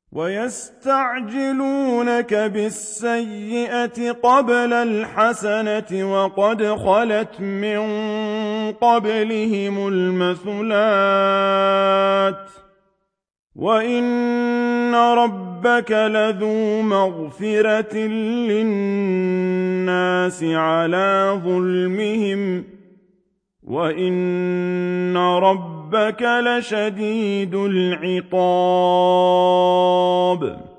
وَيَسْتَعْجِلُونَكَ بِالسَّيِّئَةِ قَبْلَ الْحَسَنَةِ وَقَدْ خَلَتْ مِن قَبْلِهِمُ الْمَثُلَاتُ ۗ وَإِنَّ رَبَّكَ لَذُو مَغْفِرَةٍ لِّلنَّاسِ عَلَىٰ ظُلْمِهِمْ ۖ وَإِنَّ رَبَّكَ لَشَدِيدُ الْعِقَابِ